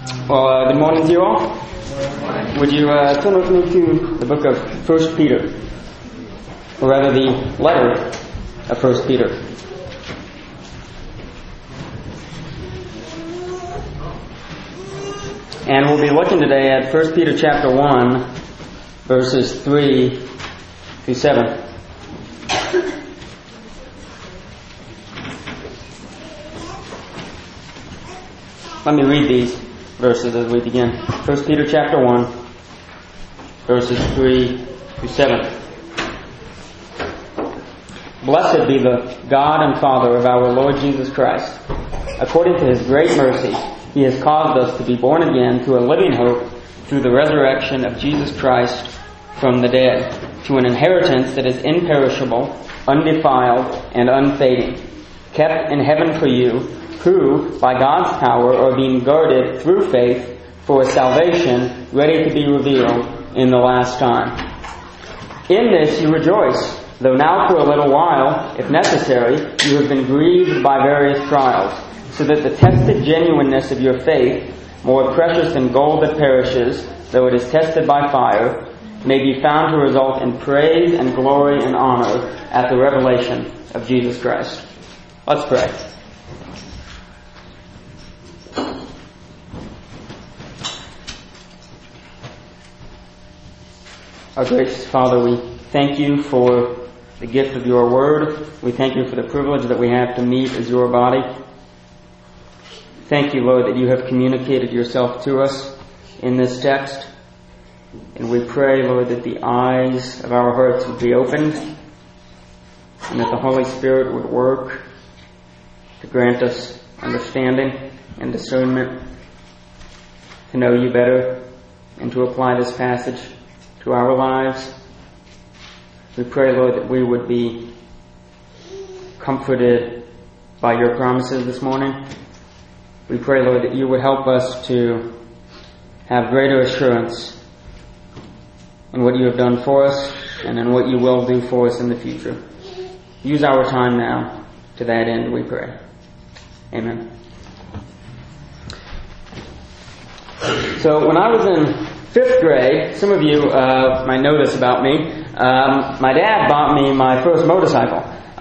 Well, good morning to you all. Would you turn with me to the book of 1 Peter, or rather the letter of 1 Peter. And we'll be looking today at 1 Peter chapter 1, verses 3 through 7. Let me read these verses as we begin. 1 Peter chapter 1, verses 3 through 7. Blessed be the God and Father of our Lord Jesus Christ. According to His great mercy, He has caused us to be born again to a living hope through the resurrection of Jesus Christ from the dead, to an inheritance that is imperishable, undefiled, and unfading, kept in heaven for you, who, by God's power, are being guarded through faith for a salvation ready to be revealed in the last time. In this you rejoice, though now for a little while, if necessary, you have been grieved by various trials, so that the tested genuineness of your faith, more precious than gold that perishes, though it is tested by fire, may be found to result in praise and glory and honor at the revelation of Jesus Christ. Let's pray. Our gracious Father, we thank you for the gift of your word. We thank you for the privilege that we have to meet as your body. Thank you, Lord, that you have communicated yourself to us in this text. And we pray, Lord, that the eyes of our hearts would be opened and that the Holy Spirit would work to grant us understanding and discernment to know you better and to apply this passage to our lives. We pray, Lord, that we would be comforted by your promises this morning. We pray, Lord, that you would help us to have greater assurance in what you have done for us and in what you will do for us in the future. Use our time now to that end, we pray. Amen. So when I was in 5th grade, some of you might know this about me. My dad bought me my first motorcycle.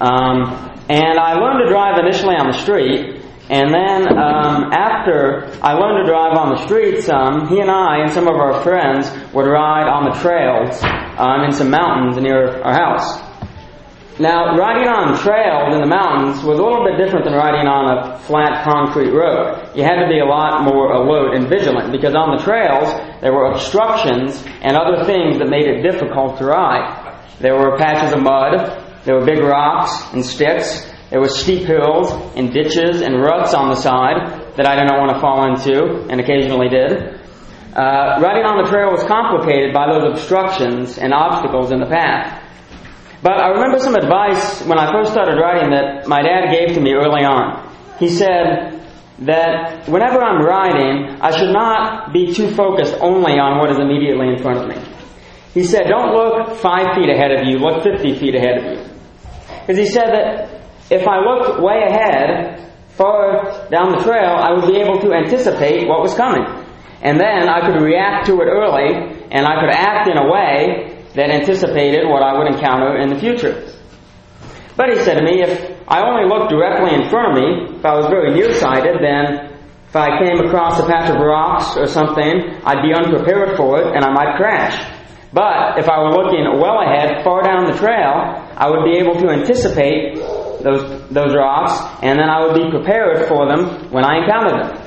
And I learned to drive initially on the street. And then after I learned to drive on the street some, he and I and some of our friends would ride on the trails in some mountains near our house. Now, riding on trails in the mountains was a little bit different than riding on a flat concrete road. You had to be a lot more alert and vigilant because on the trails there were obstructions and other things that made it difficult to ride. There were patches of mud, there were big rocks and sticks, there were steep hills and ditches and ruts on the side that I did not want to fall into and occasionally did. Riding on the trail was complicated by those obstructions and obstacles in the path. But I remember some advice when I first started riding that my dad gave to me early on. He said that whenever I'm riding, I should not be too focused only on what is immediately in front of me. He said, don't look 5 feet ahead of you, look 50 feet ahead of you. Because he said that if I looked way ahead, far down the trail, I would be able to anticipate what was coming. And then I could react to it early, and I could act in a way that anticipated what I would encounter in the future. But he said to me, if I only looked directly in front of me, if I was very nearsighted, then if I came across a patch of rocks or something, I'd be unprepared for it and I might crash. But if I were looking well ahead, far down the trail, I would be able to anticipate those rocks, and then I would be prepared for them when I encountered them.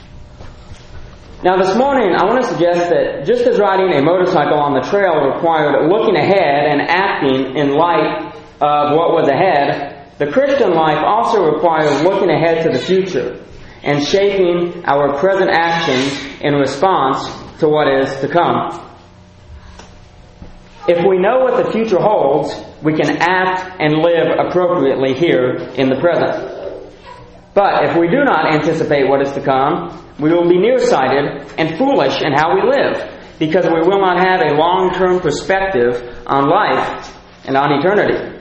Now this morning, I want to suggest that just as riding a motorcycle on the trail required looking ahead and acting in light of what was ahead, the Christian life also requires looking ahead to the future and shaping our present actions in response to what is to come. If we know what the future holds, we can act and live appropriately here in the present. But if we do not anticipate what is to come, we will be nearsighted and foolish in how we live, because we will not have a long-term perspective on life and on eternity.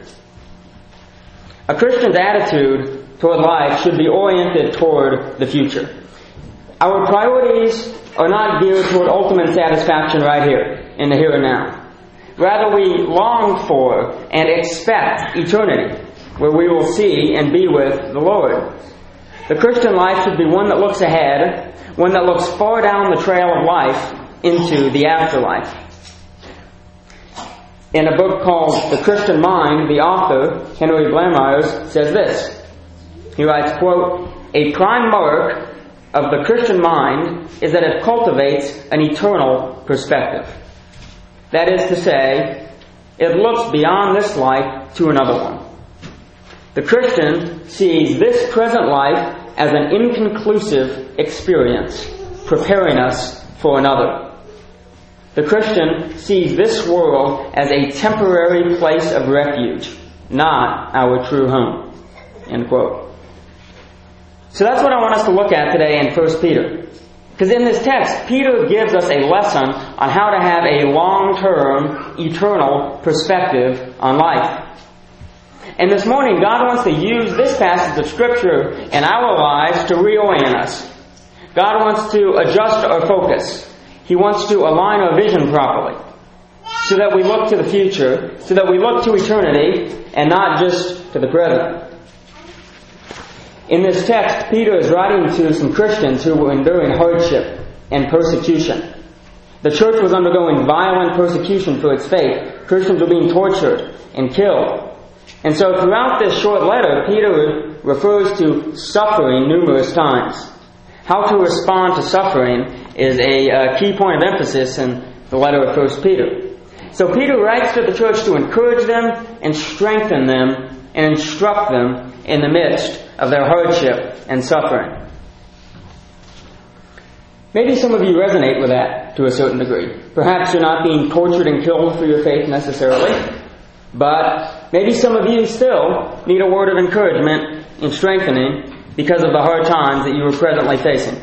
A Christian's attitude toward life should be oriented toward the future. our priorities are not geared toward ultimate satisfaction right here, in the here and now. Rather, we long for and expect eternity, where we will see and be with the Lord. The Christian life should be one that looks ahead, one that looks far down the trail of life into the afterlife. In a book called The Christian Mind, the author, Henry Blammyers, says this. He writes, quote, "A prime mark of the Christian mind is that it cultivates an eternal perspective. That is to say, it looks beyond this life to another one. The Christian sees this present life as an inconclusive experience, preparing us for another. The Christian sees this world as a temporary place of refuge, not our true home." End quote. So that's what I want us to look at today in 1 Peter. Because in this text, Peter gives us a lesson on how to have a long-term, eternal perspective on life. And this morning, God wants to use this passage of Scripture in our lives to reorient us. God wants to adjust our focus. He wants to align our vision properly, so that we look to the future, so that we look to eternity, and not just to the present. In this text, Peter is writing to some Christians who were enduring hardship and persecution. The church was undergoing violent persecution for its faith. Christians were being tortured and killed. And so throughout this short letter, Peter refers to suffering numerous times. How to respond to suffering is a key point of emphasis in the letter of 1 Peter. So Peter writes to the church to encourage them and strengthen them and instruct them in the midst of their hardship and suffering. Maybe some of you resonate with that to a certain degree. Perhaps you're not being tortured and killed for your faith necessarily, but maybe some of you still need a word of encouragement and strengthening because of the hard times that you are presently facing.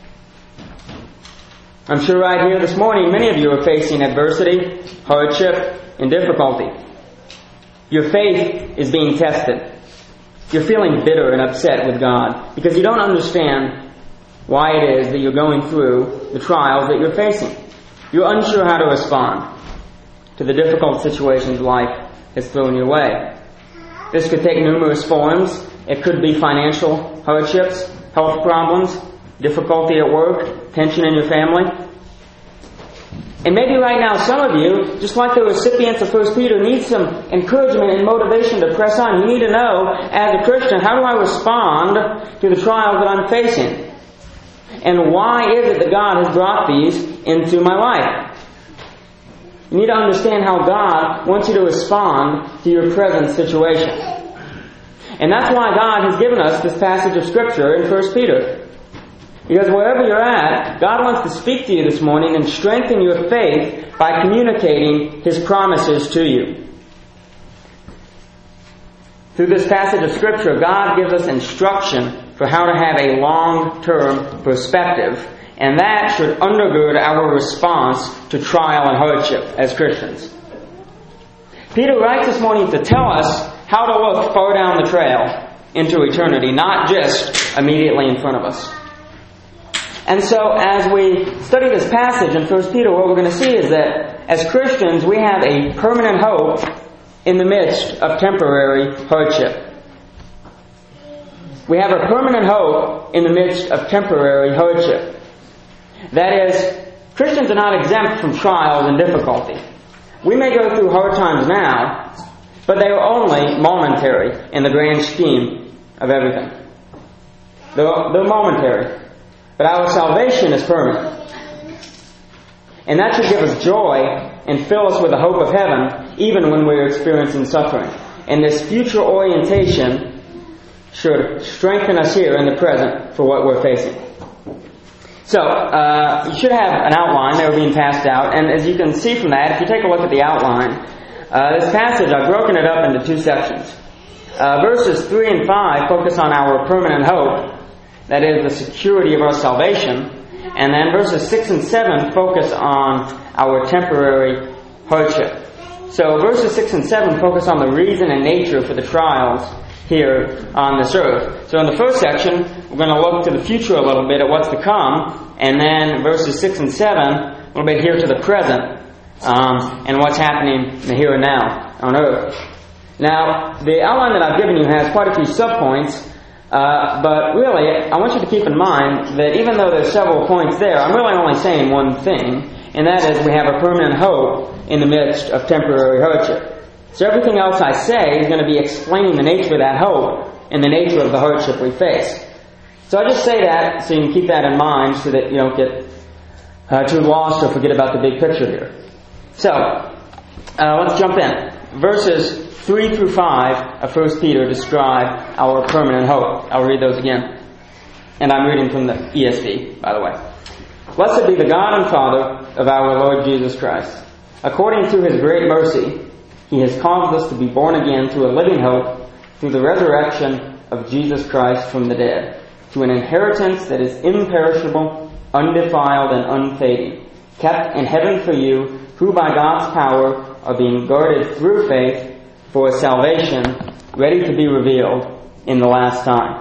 I'm sure right here this morning, many of you are facing adversity, hardship, and difficulty. Your faith is being tested. You're feeling bitter and upset with God because you don't understand why it is that you're going through the trials that you're facing. You're unsure how to respond to the difficult situations life has thrown your way. This could take numerous forms. It could be financial hardships, health problems, difficulty at work, tension in your family. And maybe right now some of you, just like the recipients of 1 Peter, need some encouragement and motivation to press on. You need to know, as a Christian, how do I respond to the trials that I'm facing? And why is it that God has brought these into my life? You need to understand how God wants you to respond to your present situation. And that's why God has given us this passage of Scripture in 1 Peter. Because wherever you're at, God wants to speak to you this morning and strengthen your faith by communicating His promises to you. Through this passage of Scripture, God gives us instruction for how to have a long-term perspective, and that should undergird our response to trial and hardship as Christians. Peter writes this morning to tell us how to look far down the trail into eternity, not just immediately in front of us. And so as we study this passage in 1 Peter, what we're going to see is that as Christians, we have a permanent hope in the midst of temporary hardship. We have a permanent hope in the midst of temporary hardship. That is, Christians are not exempt from trials and difficulty. We may go through hard times now, but they are only momentary in the grand scheme of everything. They're momentary. But our salvation is permanent. And that should give us joy and fill us with the hope of heaven, even when we're experiencing suffering. And this future orientation should strengthen us here in the present for what we're facing. So, you should have an outline. They were being passed out. And as you can see from that, if you take a look at the outline, this passage, I've broken it up into two sections. Verses 3 and 5 focus on our permanent hope. That is, the security of our salvation. And then verses 6 and 7 focus on our temporary hardship. So verses 6 and 7 focus on the reason and nature for the trials here on this earth. So in the first section, we're going to look to the future a little bit at what's to come, and then verses 6 and 7, a little bit here to the present, and what's happening in the here and now on earth. Now, the outline that I've given you has quite a few subpoints, but really, I want you to keep in mind that even though there's several points there, I'm really only saying one thing, and that is we have a permanent hope in the midst of temporary hardship. So everything else I say is going to be explaining the nature of that hope and the nature of the hardship we face. So I just say that so you can keep that in mind so that you don't get too lost or forget about the big picture here. So, let's jump in. Verses 3 through 5 of 1 Peter describe our permanent hope. I'll read those again. And I'm reading from the ESV, by the way. Blessed be the God and Father of our Lord Jesus Christ. According to His great mercy, He has caused us to be born again to a living hope through the resurrection of Jesus Christ from the dead, to an inheritance that is imperishable, undefiled, and unfading, kept in heaven for you, who by God's power are being guarded through faith for a salvation ready to be revealed in the last time.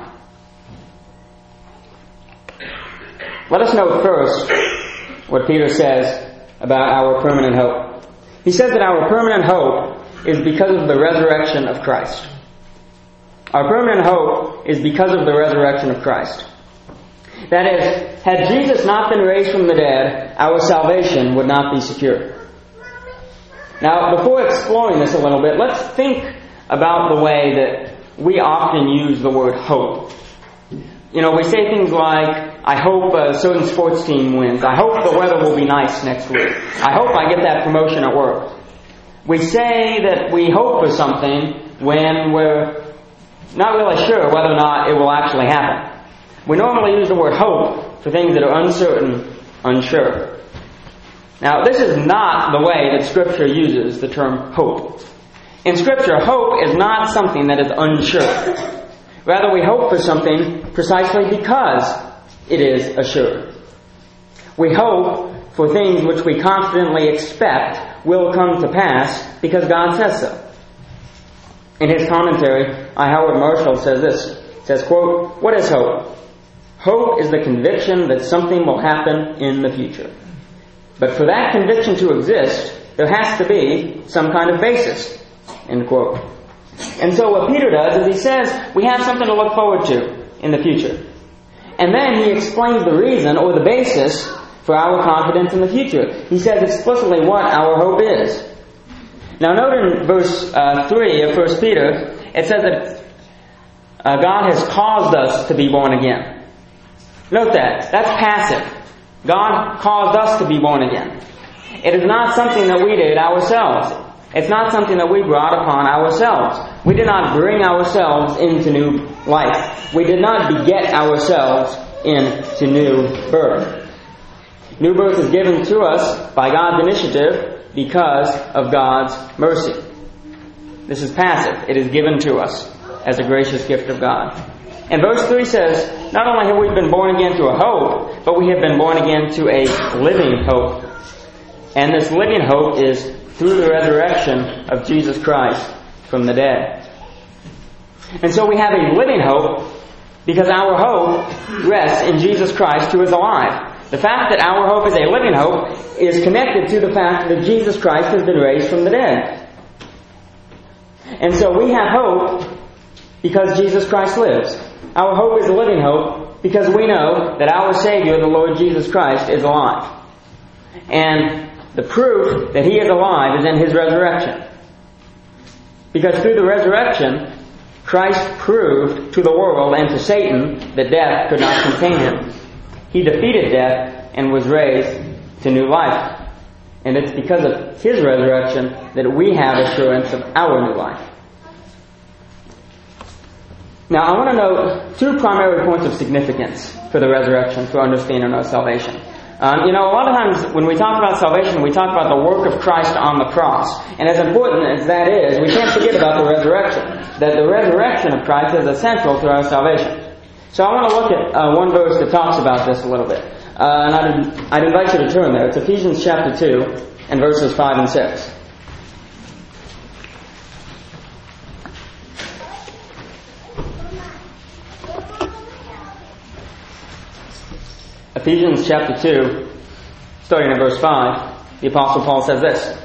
Let us note first what Peter says about our permanent hope. He says that our permanent hope is because of the resurrection of Christ. Our permanent hope is because of the resurrection of Christ. That is, had Jesus not been raised from the dead, our salvation would not be secure. Now, before exploring this a little bit, let's think about the way that we often use the word hope. You know, we say things like, I hope a certain sports team wins. I hope the weather will be nice next week. I hope I get that promotion at work. We say that we hope for something when we're not really sure whether or not it will actually happen. We normally use the word hope for things that are uncertain, unsure. Now, this is not the way that Scripture uses the term hope. In Scripture, hope is not something that is unsure. Rather, we hope for something precisely because it is assured. We hope for things which we confidently expect will come to pass because God says so. In his commentary, I. Howard Marshall says this. He says, quote, "What is hope? Hope is the conviction that something will happen in the future. But for that conviction to exist, there has to be some kind of basis." End quote. And so what Peter does is he says we have something to look forward to in the future. And then he explains the reason or the basis for our confidence in the future. He says explicitly what our hope is. Now note in verse 3 of 1 Peter, it says that God has caused us to be born again. Note that. That's passive. God caused us to be born again. It is not something that we did ourselves. It's not something that we brought upon ourselves. We did not bring ourselves into new life. We did not beget ourselves into new birth. New birth is given to us by God's initiative because of God's mercy. This is passive. It is given to us as a gracious gift of God. And verse 3 says, not only have we been born again to a hope, but we have been born again to a living hope. And this living hope is through the resurrection of Jesus Christ from the dead. And so we have a living hope because our hope rests in Jesus Christ who is alive. The fact that our hope is a living hope is connected to the fact that Jesus Christ has been raised from the dead. And so we have hope because Jesus Christ lives. Our hope is a living hope because we know that our Savior, the Lord Jesus Christ, is alive. And the proof that He is alive is in His resurrection. Because through the resurrection, Christ proved to the world and to Satan that death could not contain Him. He defeated death and was raised to new life. And it's because of His resurrection that we have assurance of our new life. Now, I want to note two primary points of significance for the resurrection for understanding our salvation. A lot of times when we talk about salvation, we talk about the work of Christ on the cross. And as important as that is, we can't forget about the resurrection. That the resurrection of Christ is essential to our salvation. So I want to look at one verse that talks about this a little bit. And I'd invite you to turn there. It's Ephesians chapter 2 and verses 5 and 6. Ephesians chapter 2, starting in verse 5, the Apostle Paul says this: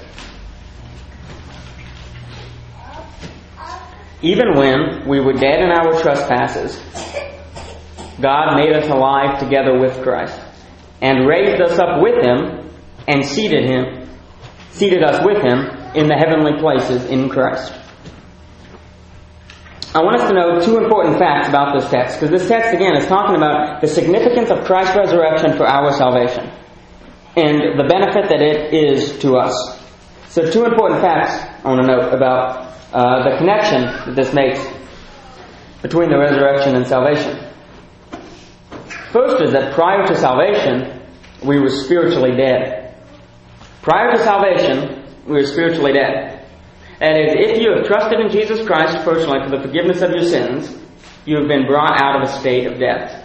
"Even when we were dead in our trespasses, God made us alive together with Christ, and raised us up with Him, and seated us with Him in the heavenly places in Christ." I want us to know two important facts about this text, because this text, again, is talking about the significance of Christ's resurrection for our salvation, and the benefit that it is to us. So two important facts I want to note about the connection that this makes between the resurrection and salvation. First is that prior to salvation, we were spiritually dead. Prior to salvation, we were spiritually dead. That is, if you have trusted in Jesus Christ personally for the forgiveness of your sins, you have been brought out of a state of death.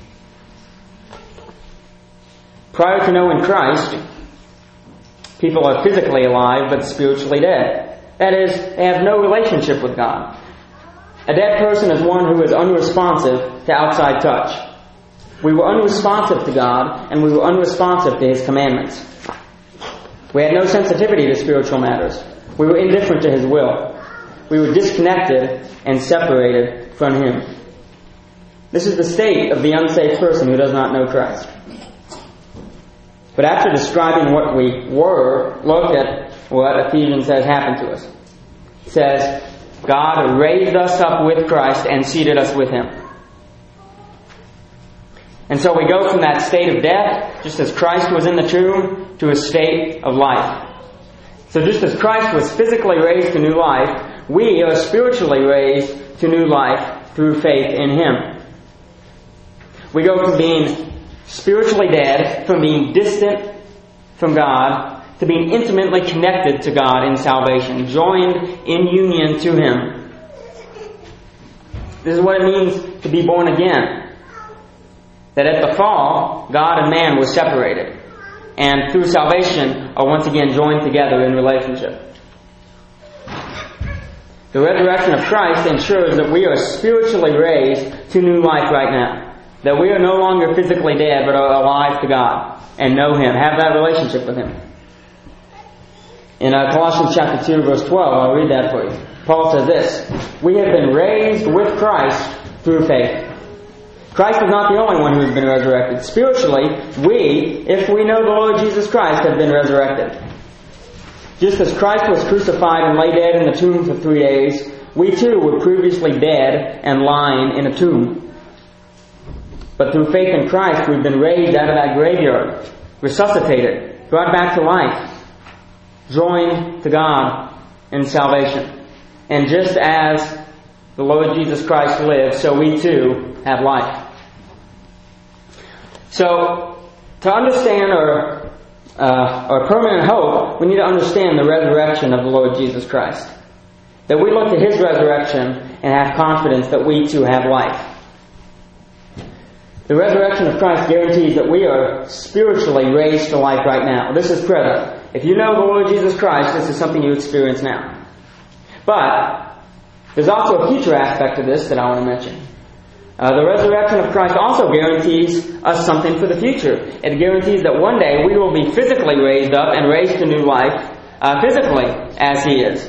Prior to knowing Christ, people are physically alive but spiritually dead. That is, they have no relationship with God. A dead person is one who is unresponsive to outside touch. We were unresponsive to God, and we were unresponsive to His commandments. We had no sensitivity to spiritual matters. We were indifferent to His will. We were disconnected and separated from Him. This is the state of the unsaved person who does not know Christ. But after describing what we were, look at what Ephesians says happened to us. It says, God raised us up with Christ and seated us with Him. And so we go from that state of death, just as Christ was in the tomb, to a state of life. So just as Christ was physically raised to new life, we are spiritually raised to new life through faith in Him. We go from being spiritually dead, from being distant from God, to being intimately connected to God in salvation, joined in union to Him. This is what it means to be born again. That at the fall, God and man were separated, and through salvation are once again joined together in relationship. The resurrection of Christ ensures that we are spiritually raised to new life right now. That we are no longer physically dead, but are alive to God and know Him, have that relationship with Him. In Colossians chapter 2, verse 12, I'll read that for you. Paul says this: "We have been raised with Christ through faith." Christ is not the only one who has been resurrected. Spiritually, we, if we know the Lord Jesus Christ, have been resurrected. Just as Christ was crucified and lay dead in the tomb for 3 days, we too were previously dead and lying in a tomb. But through faith in Christ, we've been raised out of that graveyard, resuscitated, brought back to life, joined to God in salvation. And just as the Lord Jesus Christ lived, so we too have life. So, to understand our permanent hope, we need to understand the resurrection of the Lord Jesus Christ. That we look to His resurrection and have confidence that we too have life. The resurrection of Christ guarantees that we are spiritually raised to life right now. This is present. If you know the Lord Jesus Christ, this is something you experience now. But there's also a future aspect of this that I want to mention. The resurrection of Christ also guarantees us something for the future. It guarantees that one day we will be physically raised up and raised to new life, physically as He is.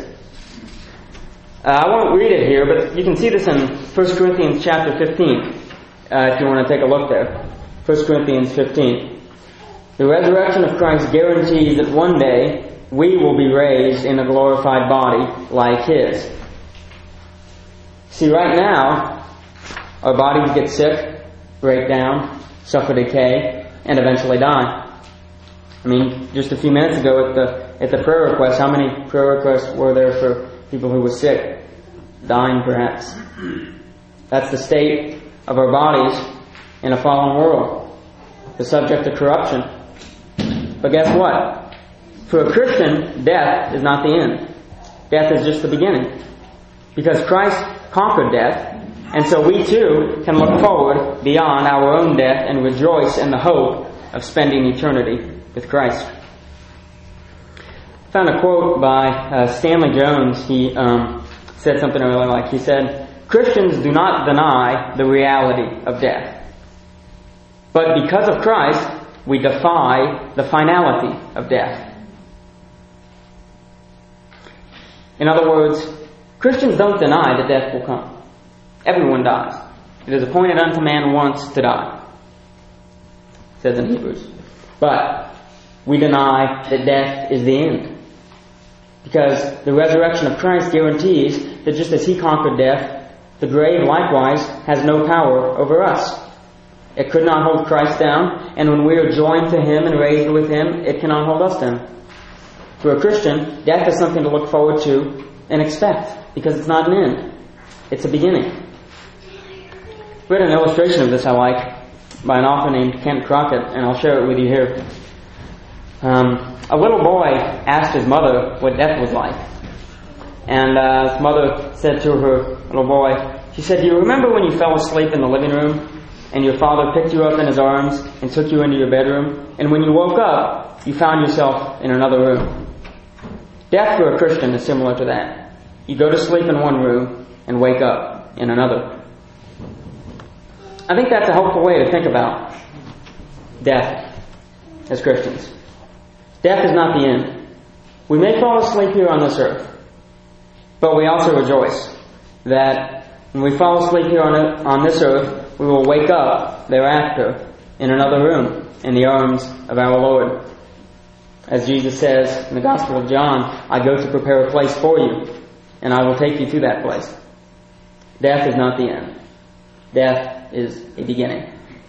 I won't read it here, but you can see this in 1 Corinthians chapter 15, if you want to take a look there. 1 Corinthians 15. The resurrection of Christ guarantees that one day we will be raised in a glorified body like His. See, right now, our bodies get sick, break down, suffer decay, and eventually die. I mean, just a few minutes ago at the prayer request, how many prayer requests were there for people who were sick, dying perhaps? That's the state of our bodies in a fallen world. They're subject to corruption. But guess what? For a Christian, death is not the end. Death is just the beginning. Because Christ conquered death, and so we too can look forward beyond our own death and rejoice in the hope of spending eternity with Christ. I found a quote by Stanley Jones. He said something I really like. He said, "Christians do not deny the reality of death. But because of Christ, we defy the finality of death. In other words, Christians don't deny that death will come. Everyone dies. It is appointed unto man once to die, it says in Hebrews. But we deny that death is the end. Because the resurrection of Christ guarantees that just as He conquered death, the grave likewise has no power over us. It could not hold Christ down, and when we are joined to Him and raised with Him, it cannot hold us down. For a Christian, death is something to look forward to and expect, because it's not an end. It's a beginning. I read an illustration of this I like by an author named Kent Crockett, and I'll share it with you here. A little boy asked his mother what death was like. And his mother said to her little boy, she said, "Do you remember when you fell asleep in the living room and your father picked you up in his arms and took you into your bedroom? And when you woke up, you found yourself in another room." Death for a Christian is similar to that. You go to sleep in one room and wake up in another. I think that's a helpful way to think about death as Christians. Death is not the end. We may fall asleep here on this earth, but we also rejoice that when we fall asleep here on this earth, we will wake up thereafter in another room in the arms of our Lord. As Jesus says in the Gospel of John, "I go to prepare a place for you, and I will take you to that place." Death is not the end. Death is a beginning.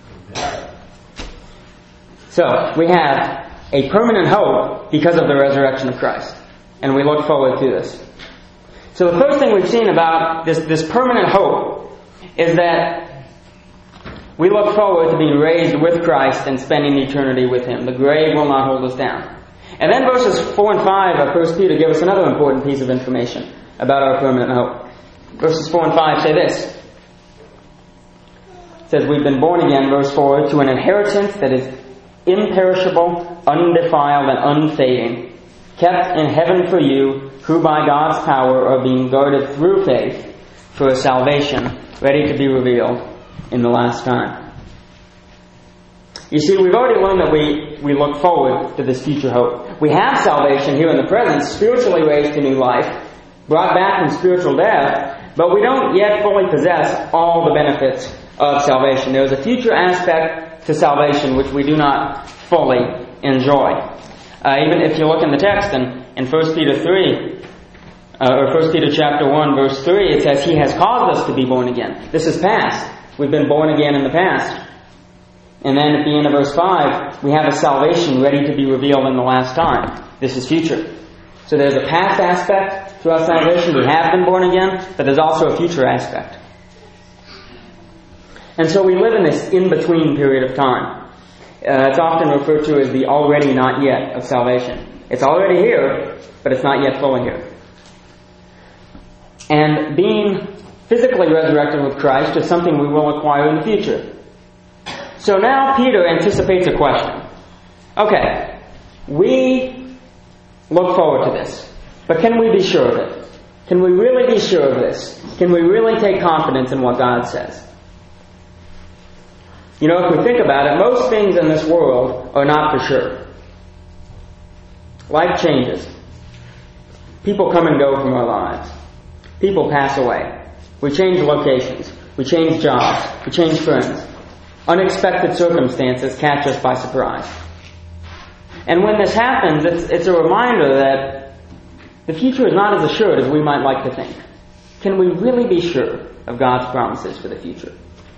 So, we have a permanent hope because of the resurrection of Christ. And we look forward to this. So the first thing we've seen about this permanent hope is that we look forward to being raised with Christ and spending eternity with Him. The grave will not hold us down. And then verses 4 and 5 of 1 Peter give us another important piece of information about our permanent hope. Verses 4 and 5 say this. It says, "We've been born again," verse 4, "to an inheritance that is imperishable, undefiled, and unfading, kept in heaven for you, who by God's power are being guarded through faith for a salvation ready to be revealed in the last time." You see, we've already learned that we look forward to this future hope. We have salvation here in the present, spiritually raised to new life, brought back from spiritual death, but we don't yet fully possess all the benefits of salvation. There's a future aspect to salvation which we do not fully enjoy. Even if you look in the text in 1 Peter 3, or 1 Peter chapter 1, verse 3, it says, "He has caused us to be born again." This is past. We've been born again in the past. And then at the end of verse 5, we have a salvation ready to be revealed in the last time. This is future. So there's a past aspect to our salvation. We have been born again, but there's also a future aspect. And so we live in this in-between period of time. It's often referred to as the already not yet of salvation. It's already here, but it's not yet fully here. And being physically resurrected with Christ is something we will acquire in the future. So now Peter anticipates a question. Okay, we look forward to this, but can we be sure of it? Can we really be sure of this? Can we really take confidence in what God says? You know, if we think about it, most things in this world are not for sure. Life changes. People come and go from our lives. People pass away. We change locations. We change jobs. We change friends. Unexpected circumstances catch us by surprise. And when this happens, it's a reminder that the future is not as assured as we might like to think. Can we really be sure of God's promises for the future?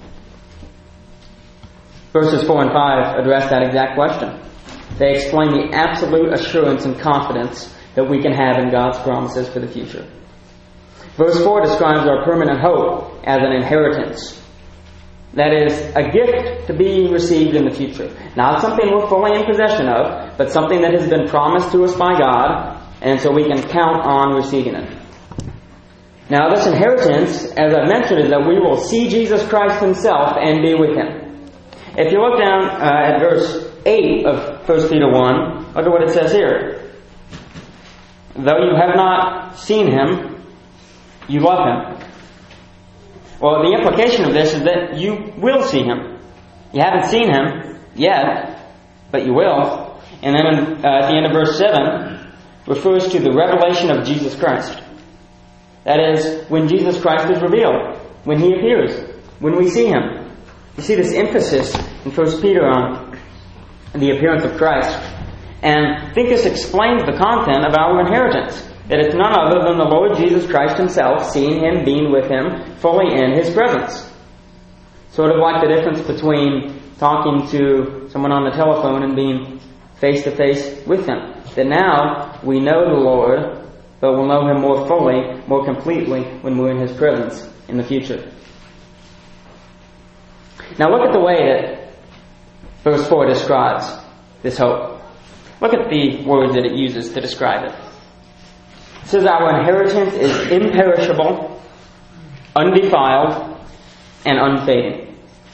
Verses 4 and 5 address that exact question. They explain the absolute assurance and confidence that we can have in God's promises for the future. Verse 4 describes our permanent hope as an inheritance. That is, a gift to be received in the future. Not something we're fully in possession of, but something that has been promised to us by God, and so we can count on receiving it. Now, this inheritance, as I mentioned, is that we will see Jesus Christ Himself and be with Him. If you look down at verse 8 of 1 Peter 1, look at what it says here. "Though you have not seen Him, you love Him." Well, the implication of this is that you will see Him. You haven't seen Him yet, but you will. And then at the end of verse 7, refers to the revelation of Jesus Christ. That is, when Jesus Christ is revealed, when He appears, when we see Him. You see this emphasis in 1 Peter on the appearance of Christ. And I think this explains the content of our inheritance. That it's none other than the Lord Jesus Christ Himself, seeing Him, being with Him, fully in His presence. Sort of like the difference between talking to someone on the telephone and being face to face with Him. That now we know the Lord, but we'll know Him more fully, more completely when we're in His presence in the future. Now look at the way that verse 4 describes this hope. Look at the words that it uses to describe it. It says our inheritance is imperishable, undefiled, and unfading.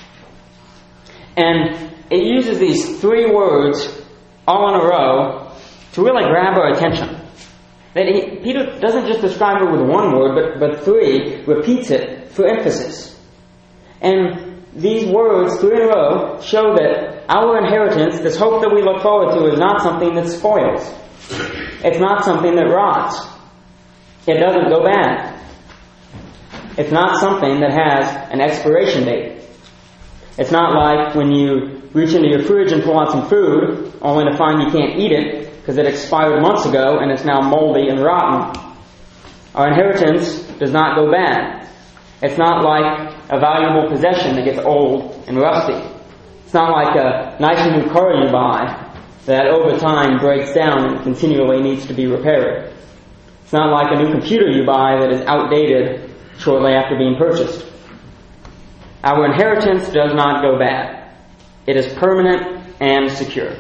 And it uses these three words all in a row to really grab our attention. That Peter doesn't just describe it with one word, but three, repeats it for emphasis. And these words, three in a row, show that our inheritance, this hope that we look forward to, is not something that spoils. It's not something that rots. It doesn't go bad. It's not something that has an expiration date. It's not like when you reach into your fridge and pull out some food, only to find you can't eat it because it expired months ago and it's now moldy and rotten. Our inheritance does not go bad. It's not like a valuable possession that gets old and rusty. It's not like a nice new car you buy that over time breaks down and continually needs to be repaired. It's not like a new computer you buy that is outdated shortly after being purchased. Our inheritance does not go bad. It is permanent and secure.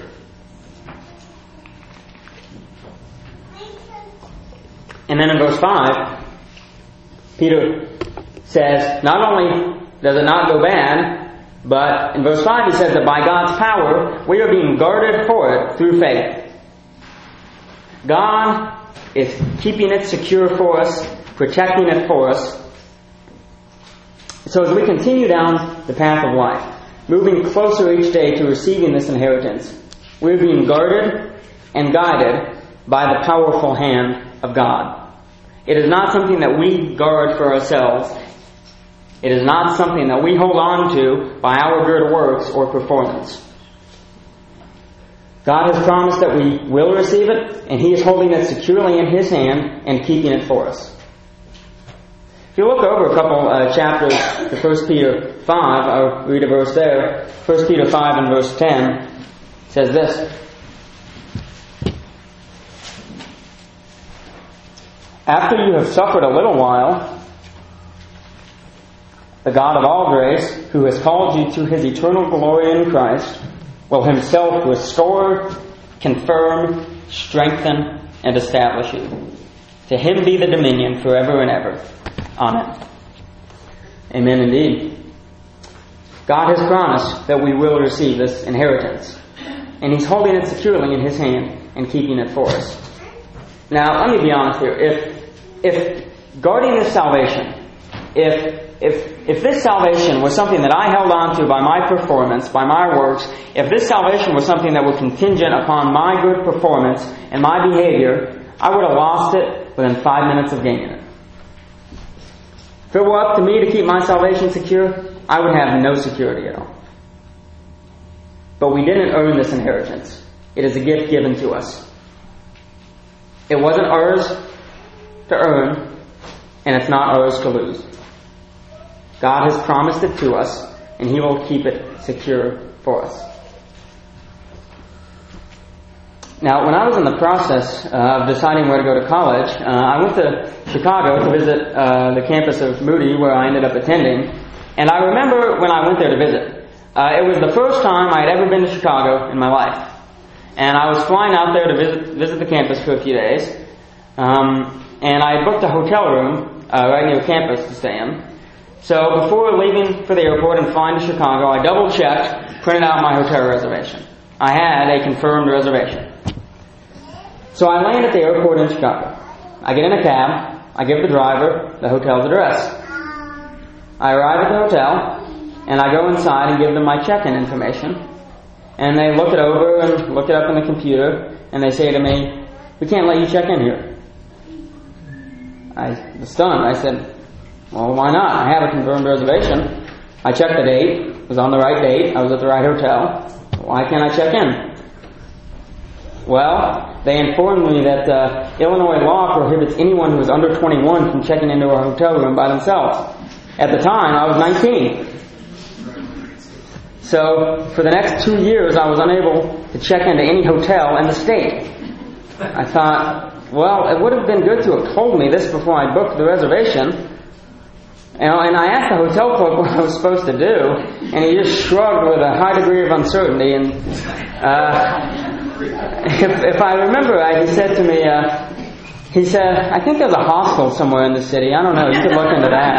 And then in verse 5, Peter says, not only does it not go bad, but in verse 5 he says that by God's power, we are being guarded for it through faith. God is keeping it secure for us, protecting it for us. So as we continue down the path of life, moving closer each day to receiving this inheritance, we're being guarded and guided by the powerful hand of God. It is not something that we guard for ourselves. It is not something that we hold on to by our good works or performance. God has promised that we will receive it, and He is holding it securely in His hand and keeping it for us. If you look over a couple chapters to 1 Peter 5, I'll read a verse there. 1 Peter 5 and verse 10 says this. After you have suffered a little while, the God of all grace, who has called you to His eternal glory in Christ, will Himself restore, confirm, strengthen, and establish you. To Him be the dominion forever and ever. Amen. Amen indeed. God has promised that we will receive this inheritance. And He's holding it securely in His hand and keeping it for us. Now, let me be honest here. If guarding this salvation, if this salvation was something that I held on to by my performance, by my works, if this salvation was something that was contingent upon my good performance and my behavior, I would have lost it within 5 minutes of gaining it. If it were up to me to keep my salvation secure, I would have no security at all. But we didn't earn this inheritance. It is a gift given to us. It wasn't ours to earn, and it's not ours to lose. God has promised it to us, and He will keep it secure for us. Now, when I was in the process of deciding where to go to college, I went to Chicago to visit the campus of Moody, where I ended up attending. And I remember when I went there to visit, it was the first time I had ever been to Chicago in my life. And I was flying out there to visit the campus for a few days. And I had booked a hotel room right near campus to stay in. So before leaving for the airport and flying to Chicago, I double-checked, printed out my hotel reservation. I had a confirmed reservation. So I land at the airport in Chicago. I get in a cab. I give the driver the hotel's address. I arrive at the hotel, and I go inside and give them my check-in information, and they look it over and look it up in the computer, and they say to me, "We can't let you check in here." I was stunned. I said, "Well, why not? I have a confirmed reservation. I checked the date. It was on the right date. I was at the right hotel. Why can't I check in?" Well, they informed me that Illinois law prohibits anyone who is under 21 from checking into a hotel room by themselves. At the time, I was 19. So, for the next 2 years, I was unable to check into any hotel in the state. I thought, well, it would have been good to have told me this before I booked the reservation. And I asked the hotel clerk what I was supposed to do, and he just shrugged with a high degree of uncertainty. And if I remember right, he said to me, he said, "I think there's a hostel somewhere in the city. I don't know. You could look into that."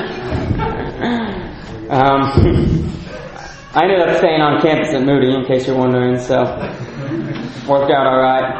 I ended up staying on campus at Moody, in case you're wondering, so worked out all right.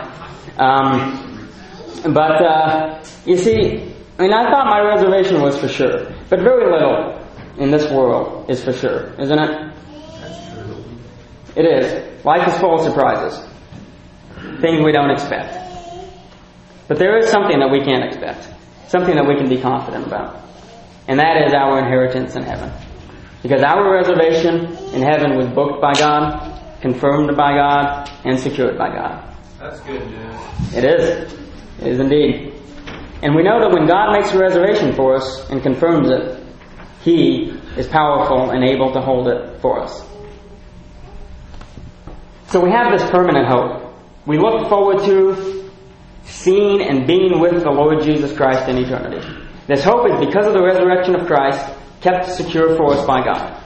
But you see, I thought my reservation was for sure, but very little in this world is for sure, isn't it? That's true. It is. Life is full of surprises, things we don't expect. But there is something that we can't expect, something that we can be confident about, and that is our inheritance in heaven. Because our reservation in heaven was booked by God, confirmed by God, and secured by God. That's good news. It is. It is indeed. And we know that when God makes a reservation for us and confirms it, He is powerful and able to hold it for us. So we have this permanent hope. We look forward to seeing and being with the Lord Jesus Christ in eternity. This hope is because of the resurrection of Christ, kept secure for us by God.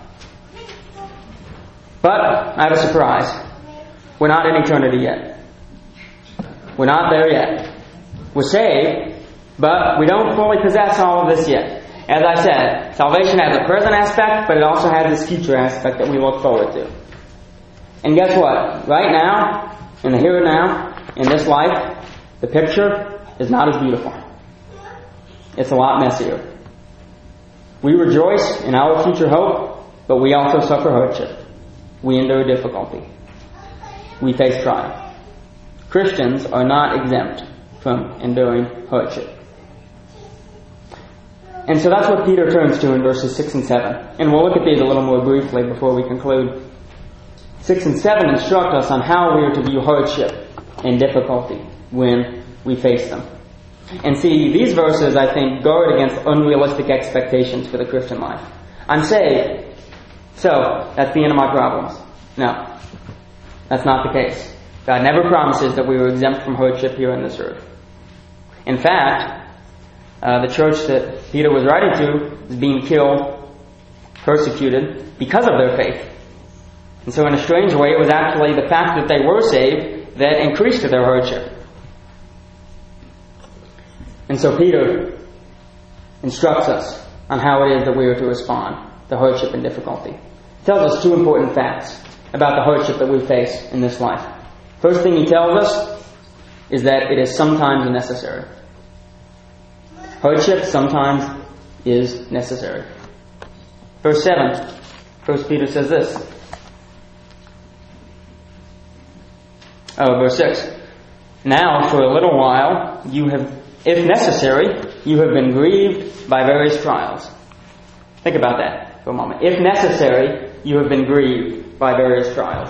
But I have a surprise. We're not in eternity yet. We're not there yet. We're saved, but we don't fully possess all of this yet. As I said, salvation has a present aspect, but it also has this future aspect that we look forward to. And guess what? Right now, in the here and now, in this life, the picture is not as beautiful. It's a lot messier. We rejoice in our future hope, but we also suffer hardship. We endure difficulty. We face trial. Christians are not exempt from enduring hardship. And so that's what Peter turns to in verses 6 and 7. And we'll look at these a little more briefly before we conclude. 6 and 7 instruct us on how we are to view hardship and difficulty when we face them. And see, these verses, I think, guard against unrealistic expectations for the Christian life. I'm saved, so that's the end of my problems. No, that's not the case. God never promises that we are exempt from hardship here on this earth. In fact, the church that Peter was writing to is being killed, persecuted, because of their faith. And so in a strange way, it was actually the fact that they were saved that increased their hardship. And so Peter instructs us on how it is that we are to respond to hardship and difficulty. He tells us two important facts about the hardship that we face in this life. First thing he tells us is that it is sometimes necessary. Hardship sometimes is necessary. Verse 7, 1 Peter says this. Verse 6. Now, for a little while, you have, if necessary, you have been grieved by various trials. Think about that for a moment. If necessary, you have been grieved by various trials.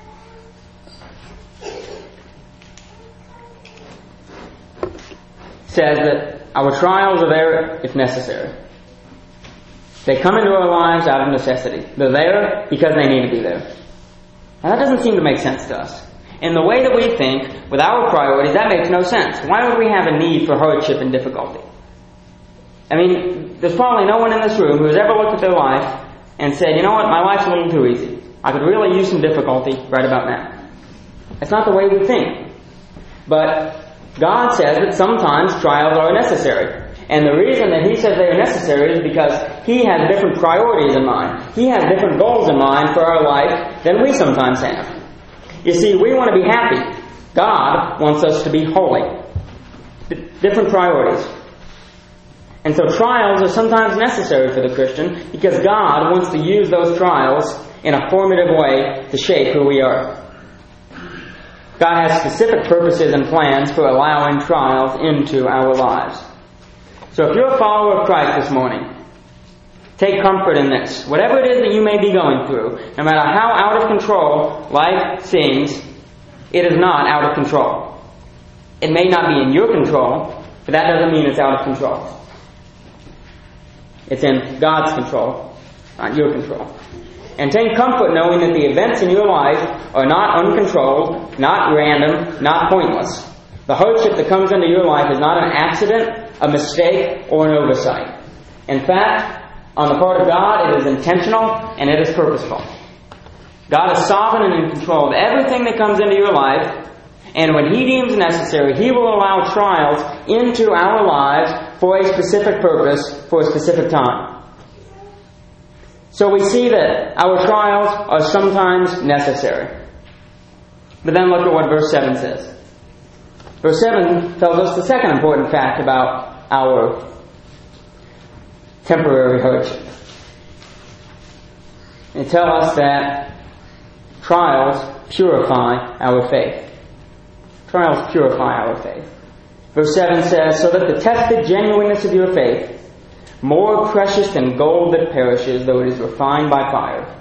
Says that our trials are there if necessary. They come into our lives out of necessity. They're there because they need to be there. Now that doesn't seem to make sense to us. In the way that we think, with our priorities, that makes no sense. Why would we have a need for hardship and difficulty? I mean, there's probably no one in this room who has ever looked at their life and said, you know what, my life's a little too easy. I could really use some difficulty right about now. That's not the way we think. But God says that sometimes trials are necessary. And the reason that He says they are necessary is because He has different priorities in mind. He has different goals in mind for our life than we sometimes have. You see, we want to be happy. God wants us to be holy. Different priorities. And so trials are sometimes necessary for the Christian because God wants to use those trials in a formative way to shape who we are. God has specific purposes and plans for allowing trials into our lives. So if you're a follower of Christ this morning, take comfort in this. Whatever it is that you may be going through, no matter how out of control life seems, it is not out of control. It may not be in your control, but that doesn't mean it's out of control. It's in God's control, not your control. And take comfort knowing that the events in your life are not uncontrolled, not random, not pointless. The hardship that comes into your life is not an accident, a mistake, or an oversight. In fact, on the part of God, it is intentional and it is purposeful. God is sovereign and in control of everything that comes into your life, and when He deems necessary, He will allow trials into our lives for a specific purpose, for a specific time. So we see that our trials are sometimes necessary. But then look at what verse 7 says. Verse 7 tells us the second important fact about our temporary hardship. It tells us that trials purify our faith. Trials purify our faith. Verse 7 says, so that the tested genuineness of your faith, more precious than gold that perishes, though it is refined by fire,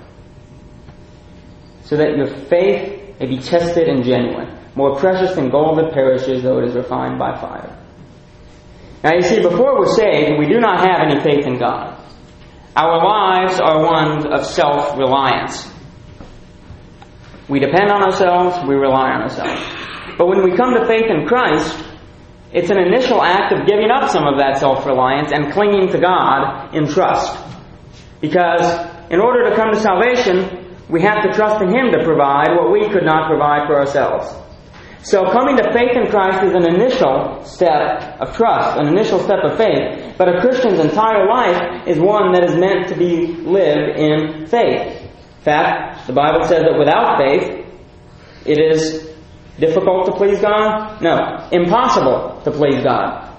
so that your faith may be tested and genuine, more precious than gold that perishes, though it is refined by fire. Now you see, before we're saved, we do not have any faith in God. Our lives are ones of self-reliance. We depend on ourselves, we rely on ourselves. But when we come to faith in Christ, it's an initial act of giving up some of that self-reliance and clinging to God in trust. Because in order to come to salvation, we have to trust in Him to provide what we could not provide for ourselves. So coming to faith in Christ is an initial step of trust, an initial step of faith. But a Christian's entire life is one that is meant to be lived in faith. In fact, the Bible says that without faith, it is difficult to please God? No. Impossible to please God.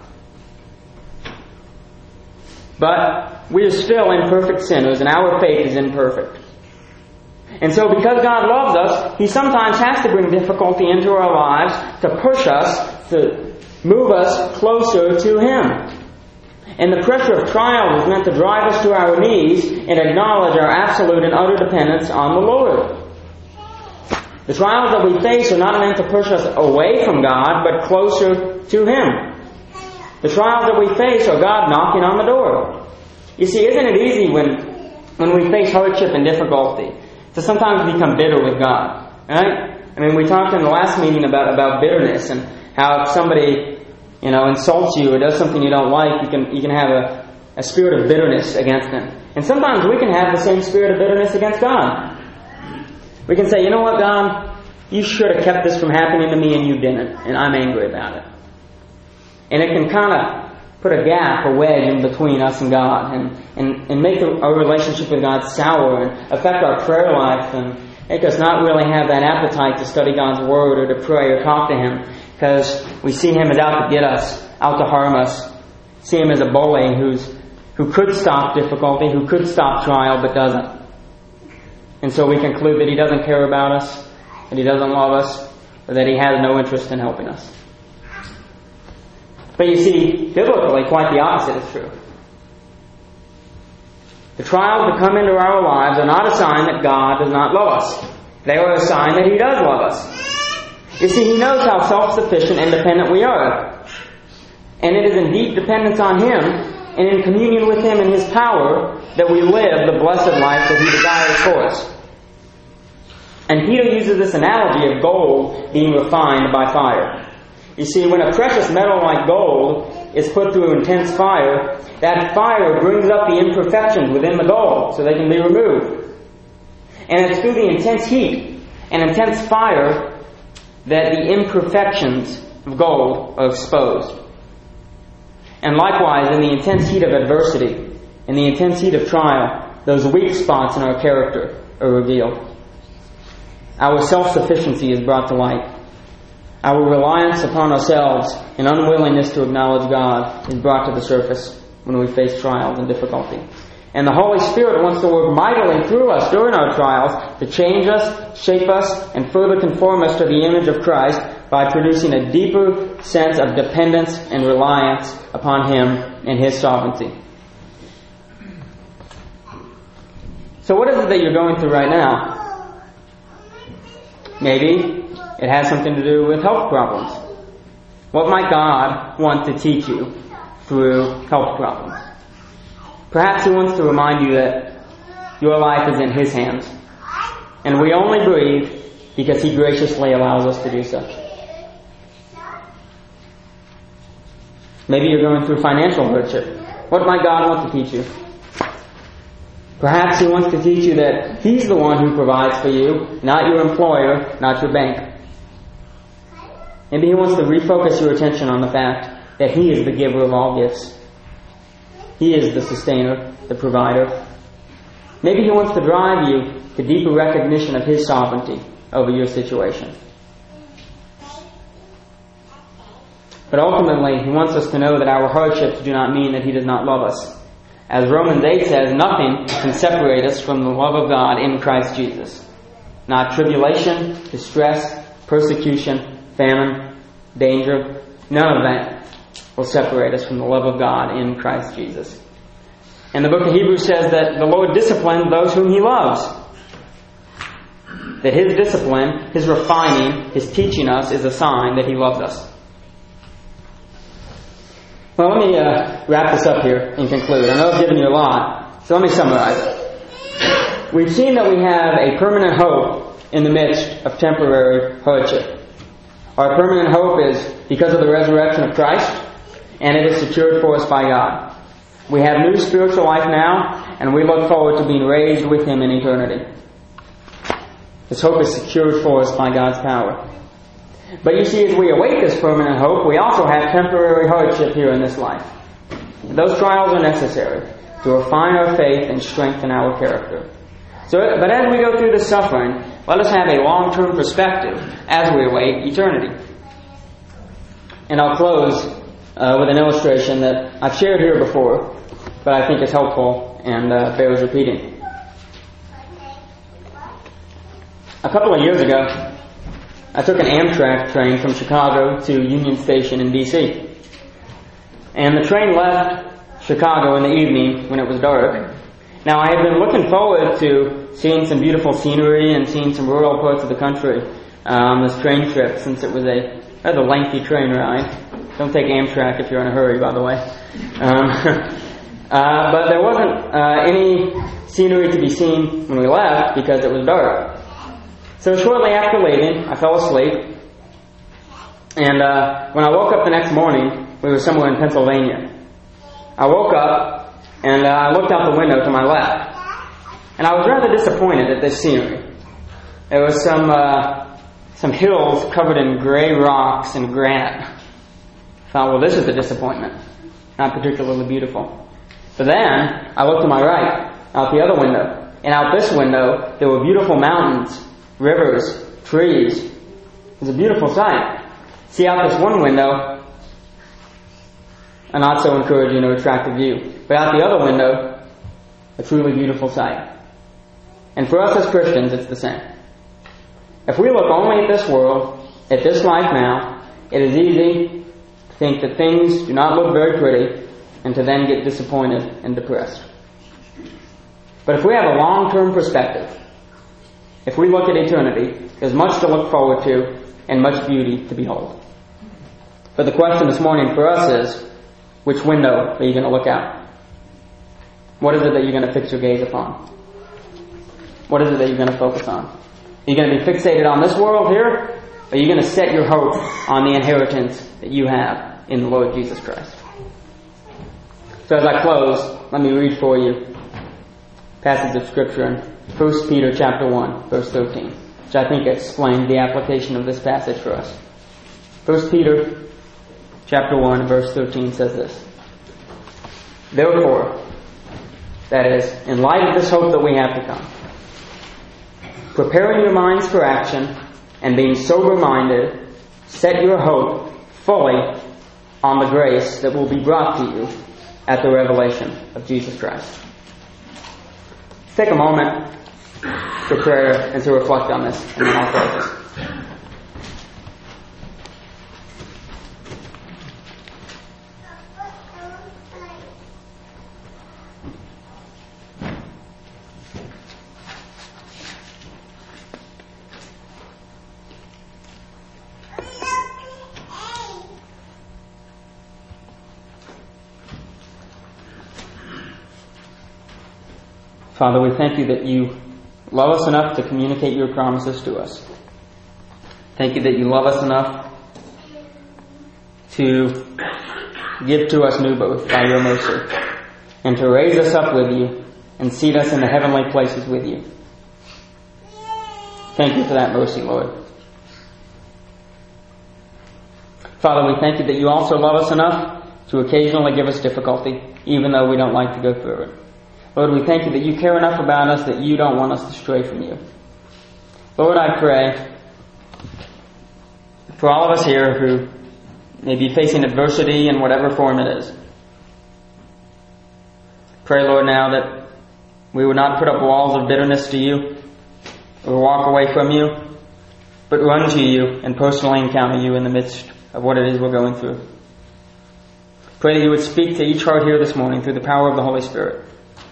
But we are still imperfect sinners, and our faith is imperfect. And so because God loves us, He sometimes has to bring difficulty into our lives to push us, to move us closer to Him. And the pressure of trials is meant to drive us to our knees and acknowledge our absolute and utter dependence on the Lord. The trials that we face are not meant to push us away from God, but closer to Him. The trials that we face are God knocking on the door. You see, isn't it easy when we face hardship and difficulty to sometimes become bitter with God? Right? I mean, we talked in the last meeting about bitterness and how if somebody, insults you or does something you don't like, you can have a spirit of bitterness against them. And sometimes we can have the same spirit of bitterness against God. We can say, you know what, God, you should have kept this from happening to me and you didn't, and I'm angry about it. And it can kind of put a gap, a wedge in between us and God, and make our relationship with God sour and affect our prayer life and make us not really have that appetite to study God's Word or to pray or talk to Him because we see Him as out to get us, out to harm us. See Him as a bully who could stop difficulty, who could stop trial, but doesn't. And so we conclude that He doesn't care about us, that He doesn't love us, or that He has no interest in helping us. But you see, biblically, quite the opposite is true. The trials that come into our lives are not a sign that God does not love us. They are a sign that He does love us. You see, He knows how self-sufficient and dependent we are. And it is in deep dependence on Him and in communion with Him and His power that we live the blessed life that He desires for us. And Peter uses this analogy of gold being refined by fire. You see, when a precious metal like gold is put through intense fire, that fire brings up the imperfections within the gold so they can be removed. And it's through the intense heat and intense fire that the imperfections of gold are exposed. And likewise, in the intense heat of adversity, in the intense heat of trial, those weak spots in our character are revealed. Our self-sufficiency is brought to light. Our reliance upon ourselves and unwillingness to acknowledge God is brought to the surface. when we face trials and difficulty. And the Holy Spirit wants to work mightily through us during our trials to change us, shape us, and further conform us to the image of Christ by producing a deeper sense of dependence and reliance upon Him and His sovereignty. So what is it that you're going through right now? Maybe it has something to do with health problems. What might God want to teach you through health problems? Perhaps He wants to remind you that your life is in His hands, and we only breathe because He graciously allows us to do so. Maybe you're going through financial hardship. What might God want to teach you? Perhaps He wants to teach you that He's the one who provides for you, not your employer, not your bank. Maybe He wants to refocus your attention on the fact that He is the giver of all gifts. He is the sustainer, the provider. Maybe He wants to drive you to deeper recognition of His sovereignty over your situation. But ultimately, He wants us to know that our hardships do not mean that He does not love us. As Romans 8 says, nothing can separate us from the love of God in Christ Jesus. Not tribulation, distress, persecution, famine, danger, none of that will separate us from the love of God in Christ Jesus. And the book of Hebrews says that the Lord disciplines those whom He loves. That His discipline, His refining, His teaching us is a sign that He loves us. Well, let me wrap this up here and conclude. I know I've given you a lot, so let me summarize it. We've seen that we have a permanent hope in the midst of temporary hardship. Our permanent hope is because of the resurrection of Christ, and it is secured for us by God. We have new spiritual life now, and we look forward to being raised with Him in eternity. This hope is secured for us by God's power. But you see, as we await this permanent hope, we also have temporary hardship here in this life. Those trials are necessary to refine our faith and strengthen our character. But as we go through the suffering, let us have a long-term perspective as we await eternity. And I'll close with an illustration that I've shared here before, but I think is helpful and bears repeating. A couple of years ago, I took an Amtrak train from Chicago to Union Station in D.C. And the train left Chicago in the evening when it was dark. Now, I had been looking forward to seeing some beautiful scenery and seeing some rural parts of the country on this train trip, since it was a rather lengthy train ride. Don't take Amtrak if you're in a hurry, by the way. But there wasn't any scenery to be seen when we left because it was dark. So shortly after leaving, I fell asleep, and when I woke up the next morning, we were somewhere in Pennsylvania. I woke up, and I looked out the window to my left, and I was rather disappointed at this scenery. There was some hills covered in gray rocks and granite. I thought, well, this is a disappointment. Not particularly beautiful. But then, I looked to my right, out the other window, and out this window, there were beautiful mountains, rivers, trees. It was a beautiful sight. See out this one window, a not so encouraging or attractive view. But out the other window, a truly beautiful sight. And for us as Christians, it's the same. If we look only at this world, at this life now, it is easy to think that things do not look very pretty and to then get disappointed and depressed. But if we have a long-term perspective, if we look at eternity, there's much to look forward to and much beauty to behold. But the question this morning for us is, which window are you going to look out? What is it that you're going to fix your gaze upon? What is it that you're going to focus on? Are you going to be fixated on this world here? Or are you going to set your hope on the inheritance that you have in the Lord Jesus Christ? So as I close, let me read for you a passage of Scripture in 1 Peter chapter 1, verse 13, which I think explains the application of this passage for us. 1 Peter chapter 1, verse 13 says this: Therefore, that is, in light of this hope that we have to come, preparing your minds for action and being sober-minded, set your hope fully on the grace that will be brought to you at the revelation of Jesus Christ. Let's take a moment for prayer and to reflect on this, and then I'll close. Father, we thank you that you love us enough to communicate your promises to us. Thank you that you love us enough to give to us new birth by your mercy, and to raise us up with you and seat us in the heavenly places with you. Thank you for that mercy, Lord. Father, we thank you that you also love us enough to occasionally give us difficulty, even though we don't like to go through it. Lord, we thank you that you care enough about us that you don't want us to stray from you. Lord, I pray for all of us here who may be facing adversity in whatever form it is. Pray, Lord, now that we would not put up walls of bitterness to you or walk away from you, but run to you and personally encounter you in the midst of what it is we're going through. Pray that you would speak to each heart here this morning through the power of the Holy Spirit,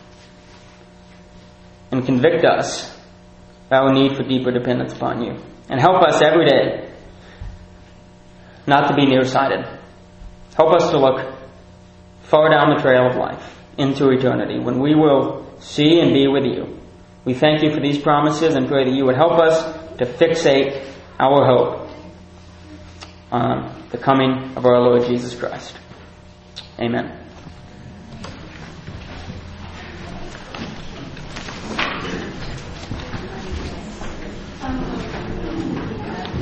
and convict us of our need for deeper dependence upon you. And help us every day not to be nearsighted. Help us to look far down the trail of life into eternity, when we will see and be with you. We thank you for these promises and pray that you would help us to fixate our hope on the coming of our Lord Jesus Christ. Amen.